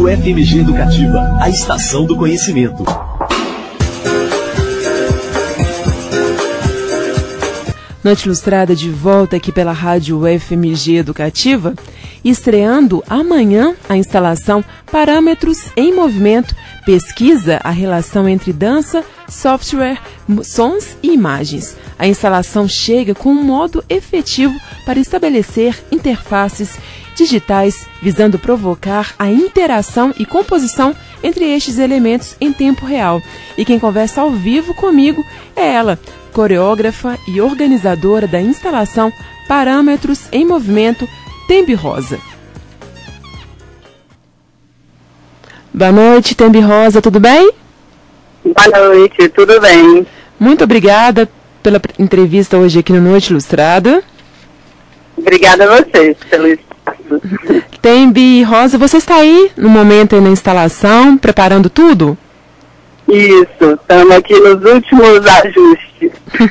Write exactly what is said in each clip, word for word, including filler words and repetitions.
Rádio F M G Educativa, a estação do conhecimento. Noite Ilustrada de volta aqui pela Rádio F M G Educativa, estreando amanhã a instalação Parâmetros em Movimento, pesquisa a relação entre dança, software, sons e imagens. A instalação chega com um modo efetivo para estabelecer interfaces digitais, visando provocar a interação e composição entre estes elementos em tempo real. E quem conversa ao vivo comigo é ela, coreógrafa e organizadora da instalação Parâmetros em Movimento, Tembi Rosa. Boa noite, Tembi Rosa, tudo bem? Boa noite, tudo bem. Muito obrigada pela entrevista hoje aqui no Noite Ilustrada. Obrigada a vocês pelo espaço. Tembi Rosa, você está aí no momento aí na instalação, preparando tudo? Isso, estamos aqui nos últimos ajustes.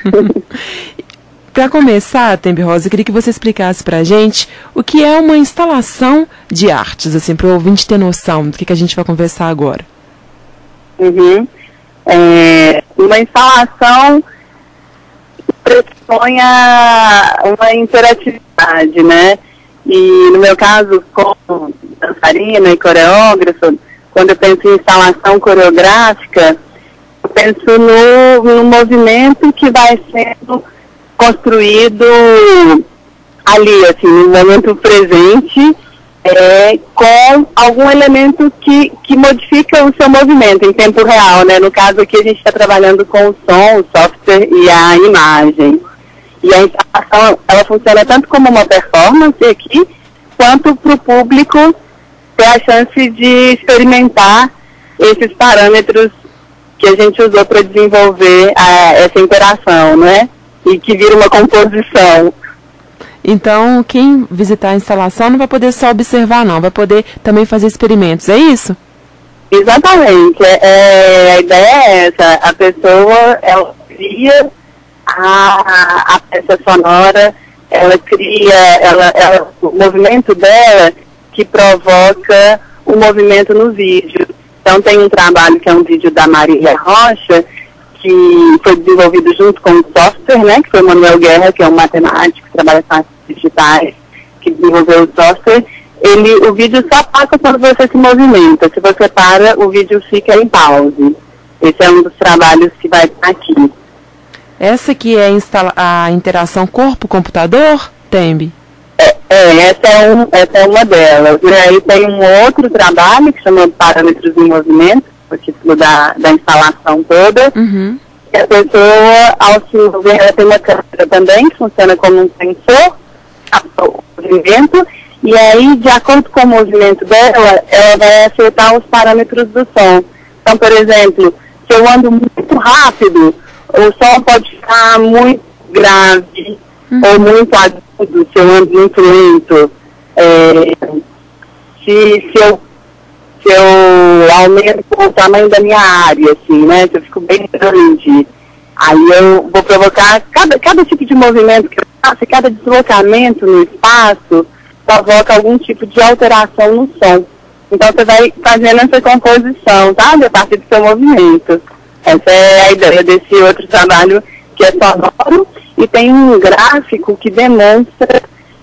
Para começar, Tembi Rosa, eu queria que você explicasse para a gente o que é uma instalação de artes, assim, para o ouvinte ter noção do que, que a gente vai conversar agora. Uhum. É, uma instalação pressupõe uma interatividade, né? E no meu caso, como dançarina e coreógrafa, quando eu penso em instalação coreográfica, eu penso no, no movimento que vai sendo construído ali, assim, no momento presente, é, com algum elemento que, que modifica o seu movimento em tempo real, né? No caso aqui a gente está trabalhando com o som, o software e a imagem. E a instalação, ela funciona tanto como uma performance aqui, quanto para o público ter a chance de experimentar esses parâmetros que a gente usou para desenvolver a, essa interação, né? E que vira uma composição. Então, quem visitar a instalação não vai poder só observar, não, vai poder também fazer experimentos, é isso? Exatamente. É, a ideia é essa. A pessoa, ela cria a, a peça sonora, ela cria, ela, ela, o movimento dela que provoca o movimento no vídeo. Então tem um trabalho que é um vídeo da Marília Rocha, que foi desenvolvido junto com o software, né, que foi o Manuel Guerra, que é um matemático que trabalha com artes digitais, que desenvolveu o software. Ele, o vídeo só passa quando você se movimenta. Se você para, o vídeo fica em pause. Esse é um dos trabalhos que vai estar aqui. Essa aqui é a interação corpo-computador, Tembi? É, é, essa, é um, essa é uma delas. E aí tem um outro trabalho que chama Parâmetros em Movimento, o título da, da instalação toda. Uhum. E a pessoa, ao se mover, ela tem uma câmera também, que funciona como um sensor, o movimento, e aí, de acordo com o movimento dela, ela vai acertar os parâmetros do som. Então, por exemplo, se eu ando muito rápido, o som pode ficar muito grave, uhum, ou muito agudo, se eu ando muito lento. É, se, se, eu, se eu aumento o tamanho da minha área, assim, né? Se eu fico bem grande, aí eu vou provocar cada, cada tipo de movimento que eu faço, cada deslocamento no espaço provoca algum tipo de alteração no som. Então você vai fazendo essa composição, sabe? A partir do seu movimento. Essa é a ideia desse outro trabalho, que é sonoro, e tem um gráfico que demonstra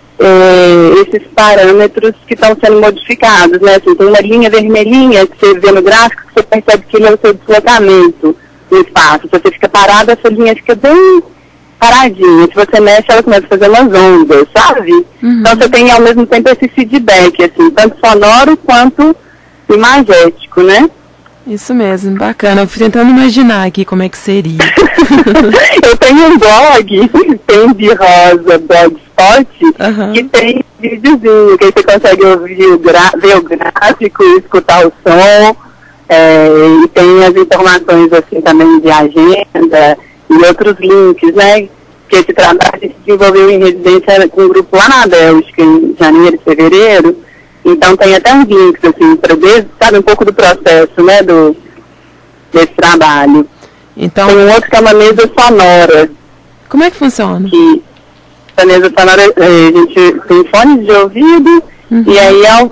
é, esses parâmetros que estão sendo modificados, né? Assim, tem uma linha vermelhinha que você vê no gráfico, que você percebe que ele é o seu deslocamento no espaço. Se você fica parado, essa linha fica bem paradinha. Se você mexe, ela começa a fazer umas ondas, sabe? Uhum. Então você tem ao mesmo tempo esse feedback, assim, tanto sonoro quanto imagético, né? Isso mesmo, bacana. Eu fui tentando imaginar aqui como é que seria. Eu tenho um blog, Tembi Rosa Blogspot, uhum, que tem videozinho, que aí você consegue ouvir o gra- ver o gráfico, escutar o som, é, e tem as informações assim também de agenda e outros links, né? Que esse trabalho se desenvolveu em residência com um grupo lá na Bélgica, em janeiro e fevereiro. Então tem até uns links, assim, para ver, sabe, um pouco do processo, né, do, desse trabalho. Então, tem um outro que é uma mesa sonora. Como é que funciona? Que, a mesa sonora, a gente tem fones de ouvido, uhum, e aí ao você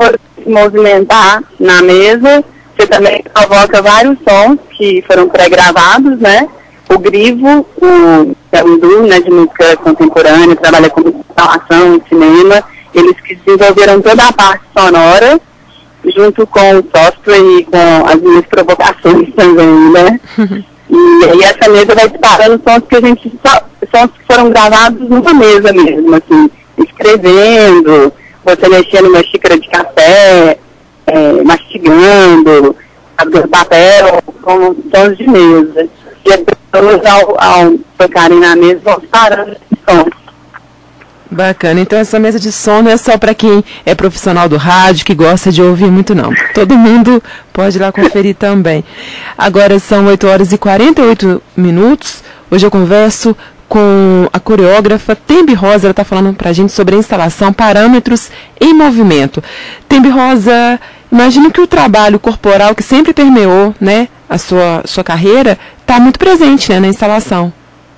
se movimentar na mesa, você também provoca vários sons que foram pré-gravados, né? O Grivo, o, é um duo, né, de música contemporânea, trabalha com instalação em cinema, eles que desenvolveram toda a parte sonora, junto com o software e com as minhas provocações também, né? E aí essa mesa vai disparando sons que a gente, sons que foram gravados numa mesa mesmo, assim, escrevendo, você mexendo numa xícara de café, é, mastigando, rasgando papel, com sons de mesa. E as pessoas, ao, ao tocarem na mesa, vão disparando esses sons. Bacana. Então essa mesa de som não é só para quem é profissional do rádio, que gosta de ouvir muito, não. Todo mundo pode ir lá conferir também. Agora são oito horas e quarenta e oito minutos. Hoje eu converso com a coreógrafa Tembi Rosa. Ela está falando para a gente sobre a instalação Parâmetros em Movimento. Tembi Rosa, imagino que o trabalho corporal que sempre permeou, né, a sua, sua carreira está muito presente, né, na instalação.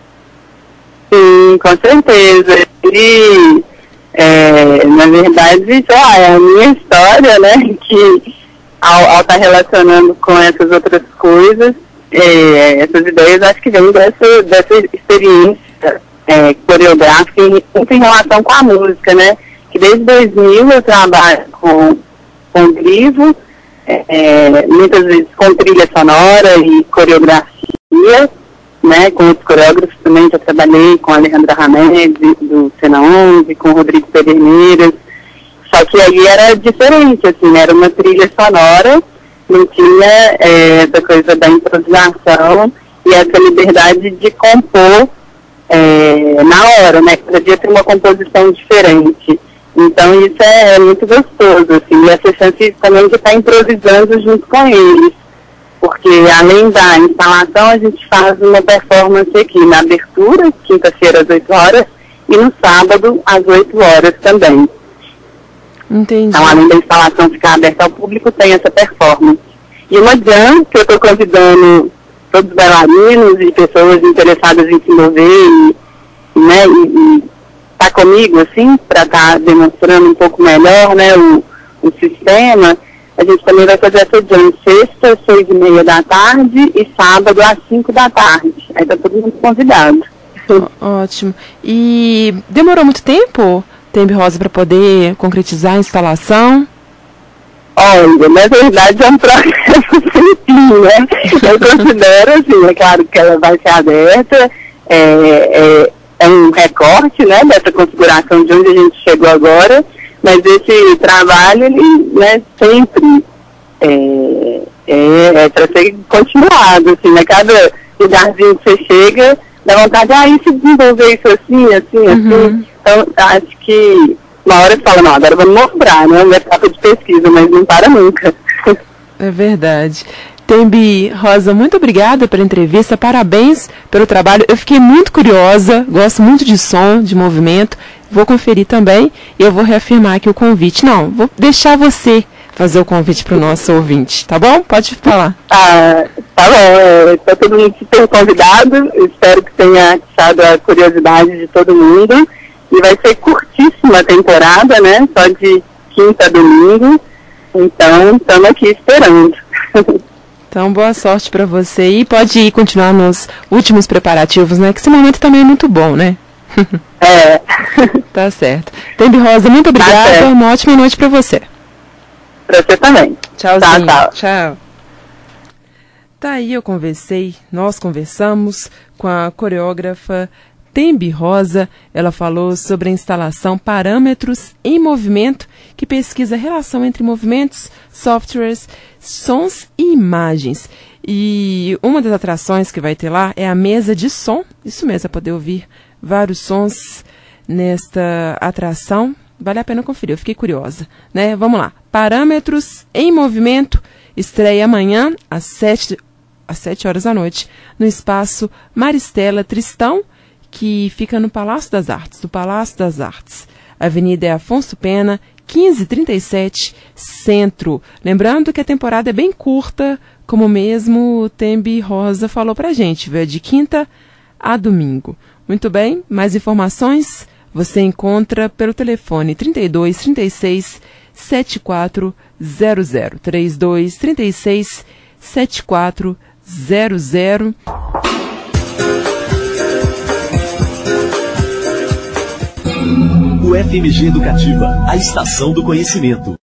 Sim, com certeza. E, é, na verdade, só é a minha história, né, que ao estar tá relacionando com essas outras coisas, é, essas ideias, acho que vem dessa, dessa experiência é, coreográfica e muito em relação com a música, né, que desde dois mil eu trabalho com, com Grivo, é, muitas vezes com trilha sonora e coreografia, né, com os coreógrafos também, já trabalhei com a Alejandra Hamed, do Cena onze, com o Rodrigo Pederneiras, só que aí era diferente, assim, era uma trilha sonora, não tinha é, essa coisa da improvisação e essa liberdade de compor é, na hora, né, cada dia tem uma composição diferente, então isso é, é muito gostoso, assim, e essa chance também de estar improvisando junto com eles. Porque além da instalação, a gente faz uma performance aqui na abertura, quinta-feira às oito horas, e no sábado às oito horas também. Entendi. Então, além da instalação ficar aberta ao público, tem essa performance. E uma jam, que eu estou convidando todos os bailarinos e pessoas interessadas em se mover e, né, e, e tá comigo, assim, para estar tá demonstrando um pouco melhor, né, o, o sistema. A gente também vai fazer essa jam sexta, seis e meia da tarde e sábado às cinco da tarde. Aí tá todo mundo convidado. Ó, ótimo. E demorou muito tempo, Tembi Rosa, para poder concretizar a instalação? Olha, na verdade é um processo simples, né? Eu considero, assim, é claro que ela vai ser aberta, é, é, é um recorte, né, dessa configuração de onde a gente chegou agora, mas esse trabalho, ele, né, sempre é, é, é para ser continuado, assim, né? Cada lugarzinho que você chega, dá vontade, ah, e se desenvolver isso assim, assim, Uhum. assim. Então, acho que uma hora você fala, não, agora vamos mostrar, né? Uma etapa de pesquisa, mas não para nunca. É verdade. Tembi Rosa, muito obrigada pela entrevista, parabéns pelo trabalho. Eu fiquei muito curiosa, gosto muito de som, de movimento. Vou conferir também e eu vou reafirmar aqui o convite. Não, vou deixar você fazer o convite para o nosso ouvinte, tá bom? Pode falar. Ah, tá bom, está todo mundo super convidado, espero que tenha achado a curiosidade de todo mundo. E vai ser curtíssima a temporada, né? Só de quinta a domingo. Então, estamos aqui esperando. Então, boa sorte para você e pode ir continuar nos últimos preparativos, né? Que esse momento também é muito bom, né? É. Tá certo. Tembi Rosa, muito obrigada. Tá, uma ótima noite para você. Para você também. Tchauzinho. Tá, tá. Tchau. Tá aí, eu conversei, nós conversamos com a coreógrafa Tembi Rosa. Ela falou sobre a instalação Parâmetros em Movimento, que pesquisa a relação entre movimentos, softwares, sons e imagens. E uma das atrações que vai ter lá é a mesa de som. Isso mesmo, é poder ouvir vários sons nesta atração. Vale a pena conferir, eu fiquei curiosa, né? Vamos lá. Parâmetros em Movimento estreia amanhã às sete, às sete horas da noite no espaço Maristela Tristão, que fica no Palácio das Artes, do Palácio das Artes. A avenida é Afonso Pena, quinze trinta e sete, Centro. Lembrando que a temporada é bem curta, como mesmo o Tembi Rosa falou pra gente, viu? É de quinta a domingo. Muito bem, mais informações você encontra pelo telefone trinta e dois, trinta e seis, sete quatro zero zero. três dois três seis sete quatro zero zero. O F M G Educativa, a estação do conhecimento.